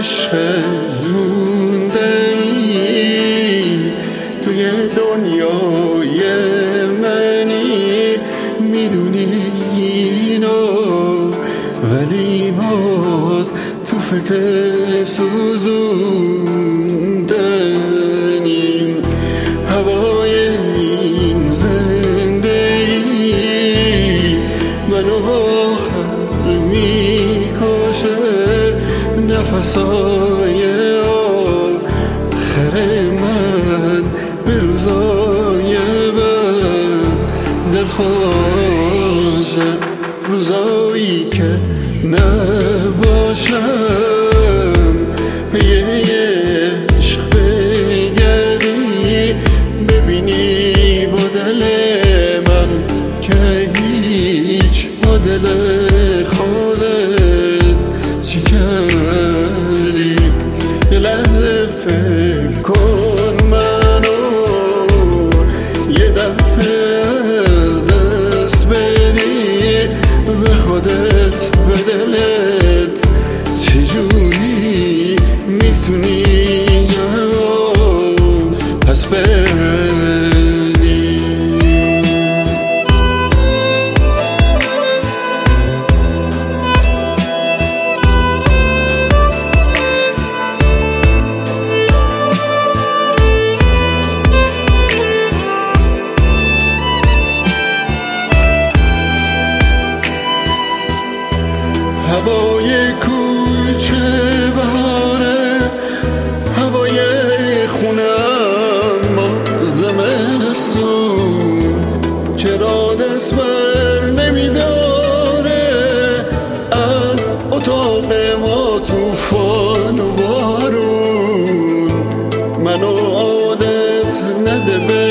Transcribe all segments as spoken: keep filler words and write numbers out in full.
عشق موندنی توی دنیای منی، میدونی اینو ولی باز تو فکر سوزوندنی. هوای این زندگی منو آخر میکشه، نفسای آخر من به روزای بد دلخوشه، روزایی که نباشم به یه عشق بگردی، ببینی با دل من که هیچ با دل خودت چی کردی. یه لحظه فکر کن منو یه دفعه از دست بدی، به خودت به دلت چجوری میتونی جواب پس بدی. هوای کوچه بهاره، هوای خونم ما زمستون، چرا دست بر نمیداره از اتاق ما توفان و بارون. منو عادت نده به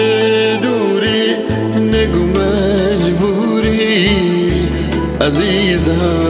دوری، نگو مجبوری عزیزم